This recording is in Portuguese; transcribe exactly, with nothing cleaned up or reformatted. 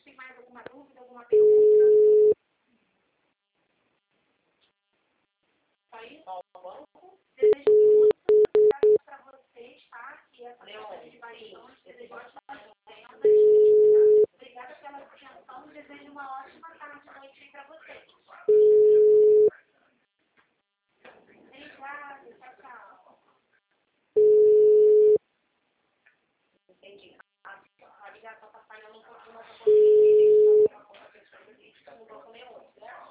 tem mais alguma dúvida, alguma pergunta? Só isso? Desejo muito sucesso para vocês, tá? Que essa questão de variações, desejo ótimas vendas. Obrigada pela atenção e desejo uma ótima tarde e noite para vocês. Obrigada, tchau, tchau. Entendi. A ligação está falhando um pouquinho, mas eu vou conseguir.